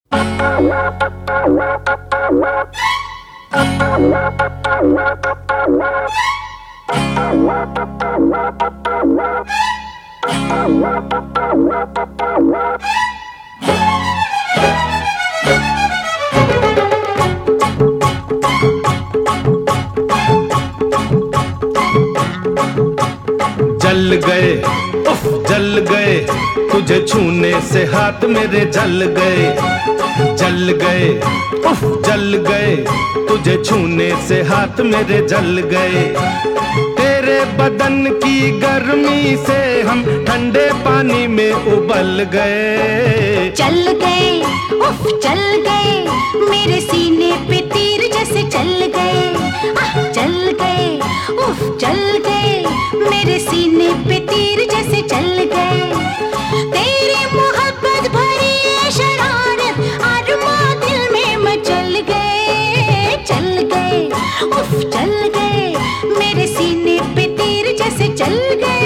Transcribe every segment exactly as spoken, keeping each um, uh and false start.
जल गए, उफ जल गए, तुझे छूने से हाथ मेरे जल गए। जल गए, उफ जल गए, तुझे छूने से हाथ मेरे जल गए। तेरे बदन की गर्मी से हम ठंडे पानी में उबल गए। चल गए, उफ चल गए, मेरे सीने पे तीर जैसे चल गए। आह चल गए, उफ चल गए, मेरे सीने पे तीर जैसे चल गए। तेरी मोहब्बत भरी है शरारत, अरमां दिल में मचल गए। चल गए, उफ चल गए, मेरे सीने पे तीर जैसे चल गए।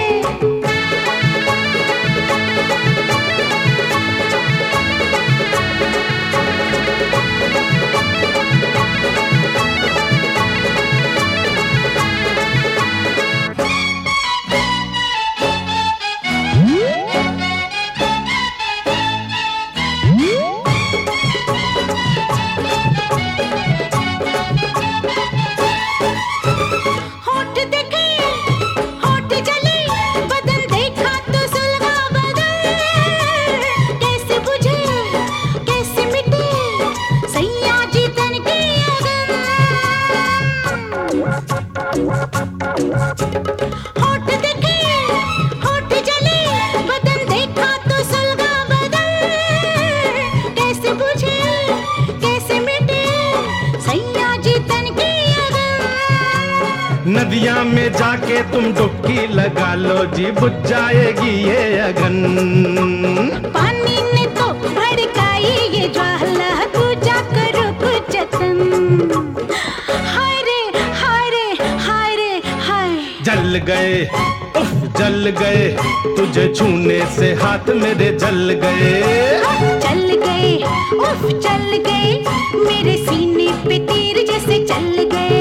होठ देखे, होठ जले, बदन देखा तो सुलगा बदन। कैसे बुझे, कैसे मिटे, सैया जी तन की अगन। नदिया में जाके तुम डुबकी लगा लो जी, बुझ जाएगी ये अगन। पानी ने तो भड़काई ये ज्वाला, तू जा करो कुछ जतन। हाय रे हाय रे हाय रे हाय। जल गए, उफ जल गए, तुझे छूने से हाथ मेरे जल गए। चल गए, उफ चल गए, मेरे सीने पे तीर जैसे चल गए।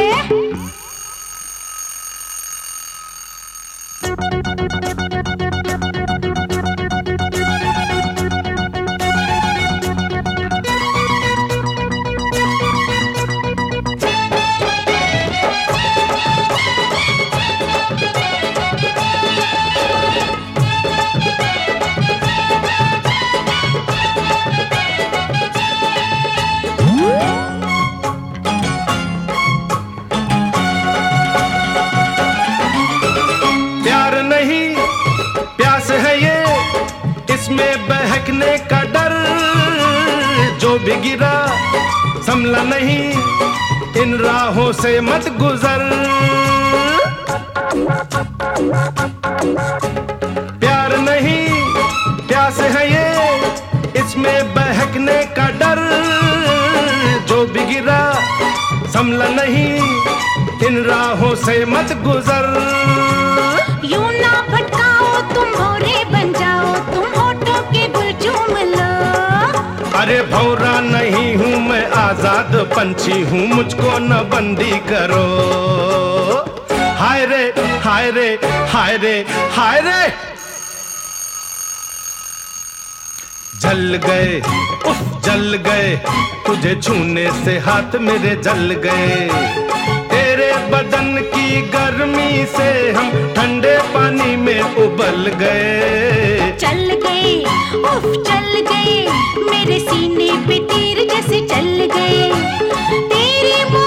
इसमें बहकने का डर, जो भी गिरा संभला नहीं, इन राहों से मत गुजर। प्यार नहीं प्यास है ये, इसमें बहकने का डर, जो भी गिरा संभला नहीं, इन राहों से मत गुजर। यूं ना भटकाओ तुम भौरे बन जाओ, तुम होठों के गुल चूम लो। अरे भौरा नहीं हूँ मैं, आजाद पंछी हूँ, मुझको न बंदी करो। हाय रे हाय रे हाय रे हाय रे। जल गए, उफ जल गए, तुझे छूने से हाथ मेरे जल गए। तेरे बदन की गर्मी से हम ठंडे पानी में उबल गए। चल गए, उफ चल गए, मेरे सीने पे तीर जैसे चल गए। तेरी